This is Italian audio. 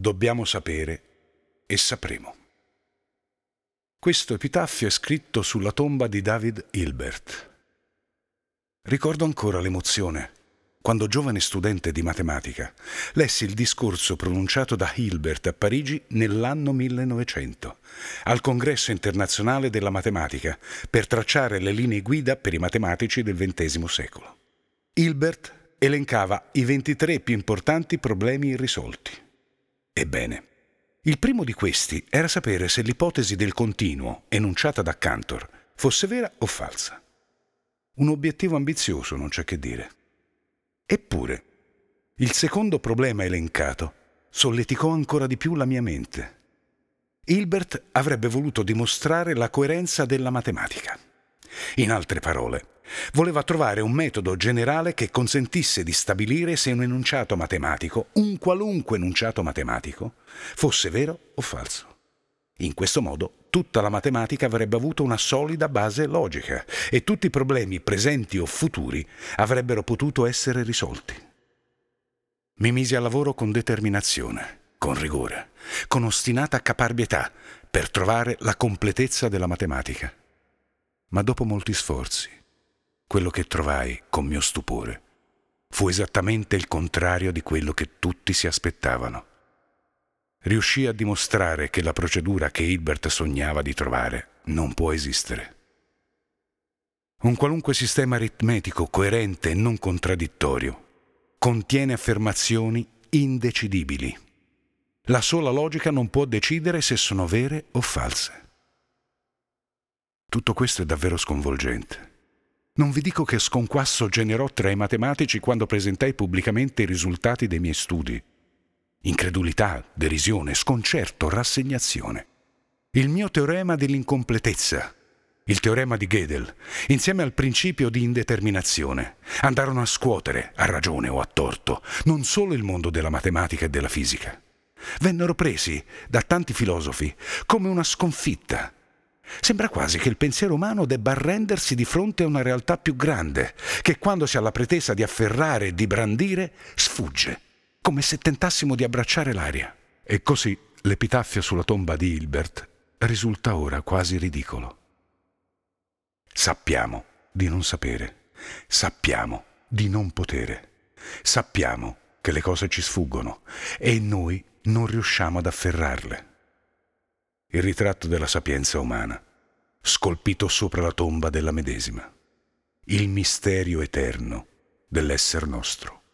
dobbiamo sapere e sapremo. Questo epitaffio è scritto sulla tomba di David Hilbert. Ricordo ancora l'emozione quando, giovane studente di matematica, lessi il discorso pronunciato da Hilbert a Parigi nell'anno 1900, al Congresso internazionale della matematica, per tracciare le linee guida per i matematici del XX secolo. Hilbert elencava i 23 più importanti problemi irrisolti. Ebbene, il primo di questi era sapere se l'ipotesi del continuo enunciata da Cantor fosse vera o falsa. Un obiettivo ambizioso, non c'è che dire. Eppure, il secondo problema elencato solleticò ancora di più la mia mente. Hilbert avrebbe voluto dimostrare la coerenza della matematica. In altre parole, voleva trovare un metodo generale che consentisse di stabilire se un enunciato matematico, un qualunque enunciato matematico, fosse vero o falso. In questo modo, tutta la matematica avrebbe avuto una solida base logica e tutti i problemi presenti o futuri avrebbero potuto essere risolti. Mi misi al lavoro con determinazione, con rigore, con ostinata caparbietà per trovare la completezza della matematica. Ma dopo molti sforzi, quello che trovai, con mio stupore, fu esattamente il contrario di quello che tutti si aspettavano. Riuscii a dimostrare che la procedura che Hilbert sognava di trovare non può esistere. Un qualunque sistema aritmetico coerente e non contraddittorio contiene affermazioni indecidibili. La sola logica non può decidere se sono vere o false. Tutto questo è davvero sconvolgente. Non vi dico che sconquasso generò tra i matematici quando presentai pubblicamente i risultati dei miei studi. Incredulità, derisione, sconcerto, rassegnazione. Il mio teorema dell'incompletezza, il teorema di Gödel, insieme al principio di indeterminazione, andarono a scuotere, a ragione o a torto, non solo il mondo della matematica e della fisica. Vennero presi da tanti filosofi come una sconfitta. Sembra quasi che il pensiero umano debba arrendersi di fronte a una realtà più grande, che quando si ha la pretesa di afferrare e di brandire, sfugge, come se tentassimo di abbracciare l'aria. E così l'epitaffio sulla tomba di Hilbert risulta ora quasi ridicolo. Sappiamo di non sapere, sappiamo di non potere, sappiamo che le cose ci sfuggono e noi non riusciamo ad afferrarle. Il ritratto della sapienza umana, scolpito sopra la tomba della medesima, il misterio eterno dell'esser nostro.